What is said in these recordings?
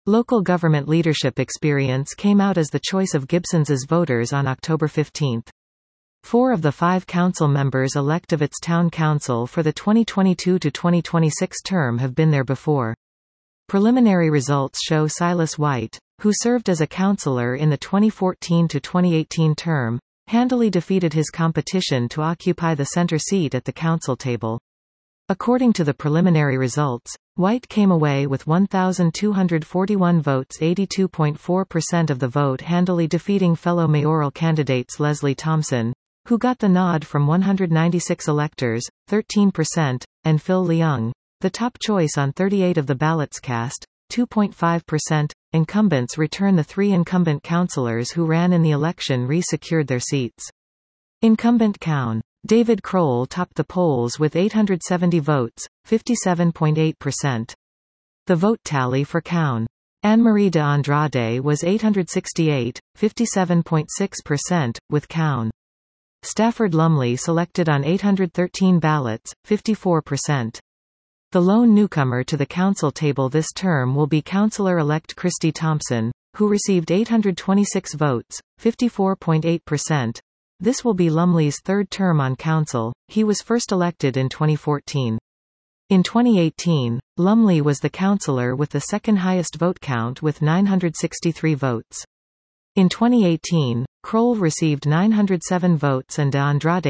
Local government leadership experience came out as the choice of Gibsons's voters on October 15. 4 of the 5 council members elect of its town council for the 2022 to 2026 term have been there before. Preliminary results show Silas White, who served as a councillor in the 2014 to 2018 term, handily defeated his competition to occupy the centre seat at the council table. According to the preliminary results, White came away with 1,241 votes, 82.4% of the vote, handily defeating fellow mayoral candidates Leslie Thompson, who got the nod from 196 electors, 13%, and Phil Leung, the top choice on 38 of the ballots cast, 2.5%. Incumbents return. The 3 incumbent councillors who ran in the election re-secured their seats. Incumbent Cown. David Kroll topped the polls with 870 votes, 57.8%. The vote tally for Cown. Anne-Marie de Andrade was 868, 57.6%, with Cown. Stafford Lumley selected on 813 ballots, 54%. The lone newcomer to the council table this term will be Councillor-elect Christy Thompson, who received 826 votes, 54.8%. This will be Lumley's 3rd term on council. He was first elected in 2014. In 2018, Lumley was the councillor with the second highest vote count with 963 votes. In 2018, Kroll received 907 votes and de Andrade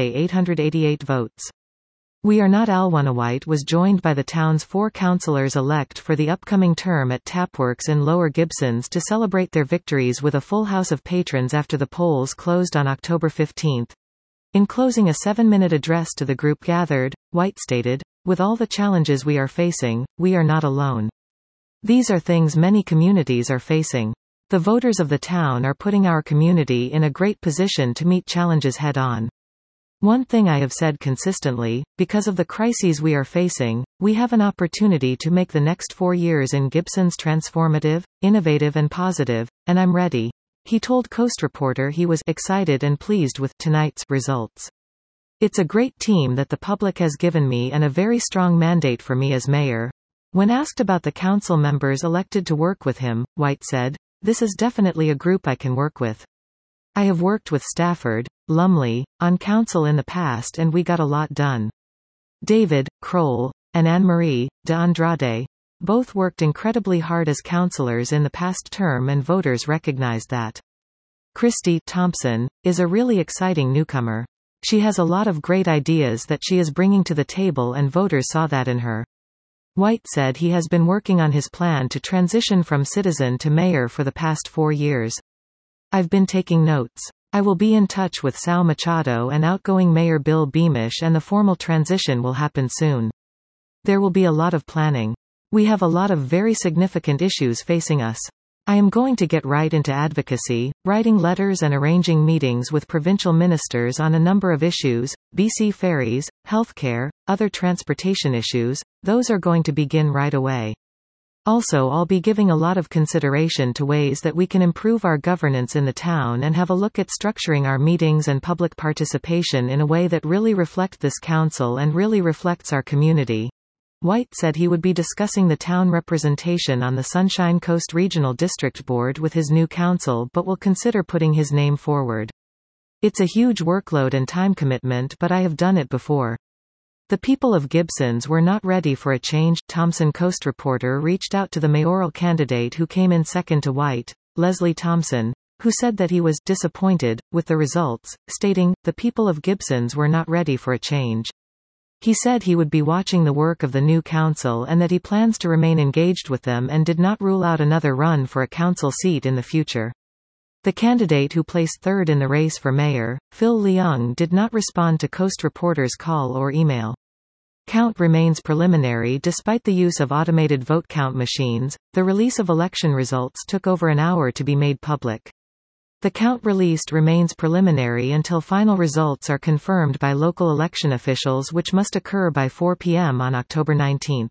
888 votes. We Are Not Alwynawhite was joined by the town's 4 councillors-elect for the upcoming term at Tapworks in Lower Gibsons to celebrate their victories with a full house of patrons after the polls closed on October 15. In closing a 7-minute address to the group gathered, White stated, "With all the challenges we are facing, we are not alone. These are things many communities are facing. The voters of the town are putting our community in a great position to meet challenges head-on. One thing I have said consistently, because of the crises we are facing, we have an opportunity to make the next 4 years in Gibsons transformative, innovative and positive, and I'm ready." He told Coast Reporter he was excited and pleased with tonight's results. "It's a great team that the public has given me and a very strong mandate for me as mayor." When asked about the council members elected to work with him, White said, "This is definitely a group I can work with. I have worked with Stafford, Lumley, on council in the past and we got a lot done. David, Kroll, and Anne-Marie de Andrade both worked incredibly hard as councillors in the past term and voters recognized that. Christy Thompson is a really exciting newcomer. She has a lot of great ideas that she is bringing to the table and voters saw that in her." White said he has been working on his plan to transition from citizen to mayor for the past 4 years. "I've been taking notes. I will be in touch with Sal Machado and outgoing Mayor Bill Beamish and the formal transition will happen soon. There will be a lot of planning. We have a lot of very significant issues facing us. I am going to get right into advocacy, writing letters and arranging meetings with provincial ministers on a number of issues, BC ferries, healthcare, other transportation issues. Those are going to begin right away. Also, I'll be giving a lot of consideration to ways that we can improve our governance in the town and have a look at structuring our meetings and public participation in a way that really reflect this council and really reflects our community." White said he would be discussing the town representation on the Sunshine Coast Regional District Board with his new council but will consider putting his name forward. "It's a huge workload and time commitment but I have done it before. The people of Gibsons were not ready for a change." Thompson Coast Reporter reached out to the mayoral candidate who came in second to White, Leslie Thompson, who said that he was disappointed with the results, stating, "The people of Gibsons were not ready for a change." He said he would be watching the work of the new council and that he plans to remain engaged with them and did not rule out another run for a council seat in the future. The candidate who placed 3rd in the race for mayor, Phil Leung, did not respond to Coast Reporter's call or email. Count remains preliminary despite the use of automated vote count machines. The release of election results took over an hour to be made public. The count released remains preliminary until final results are confirmed by local election officials, which must occur by 4 p.m. on October 19.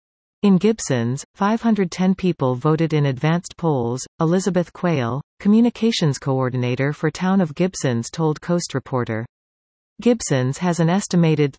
In Gibsons, 510 people voted in advanced polls. Elizabeth Quayle, communications coordinator for Town of Gibsons, told Coast Reporter. Gibsons has an estimated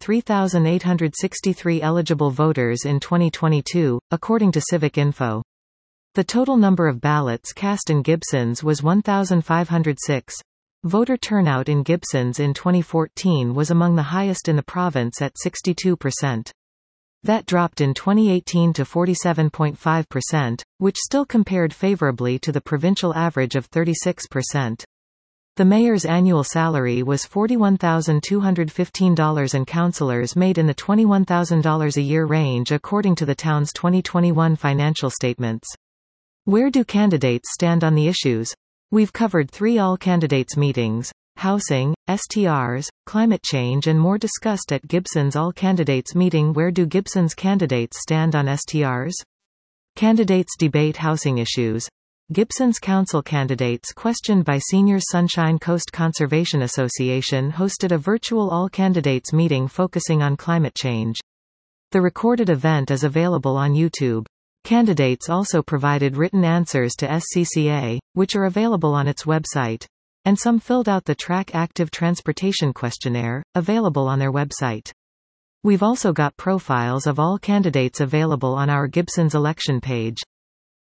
3,863 eligible voters in 2022, according to Civic Info. The total number of ballots cast in Gibsons was 1,506. Voter turnout in Gibsons in 2014 was among the highest in the province at 62%. That dropped in 2018 to 47.5%, which still compared favorably to the provincial average of 36%. The mayor's annual salary was $41,215 and councillors made in the $21,000 a year range according to the town's 2021 financial statements. Where do candidates stand on the issues? We've covered 3 all-candidates meetings: housing, STRs, climate change and more discussed at Gibson's all-candidates meeting. Where do Gibson's candidates stand on STRs? Candidates debate housing issues. Gibson's council candidates questioned by Seniors Sunshine Coast Conservation Association hosted a virtual all-candidates meeting focusing on climate change. The recorded event is available on YouTube. Candidates also provided written answers to SCCA, which are available on its website. And some filled out the Track Active Transportation questionnaire, available on their website. We've also got profiles of all candidates available on our Gibson's election page.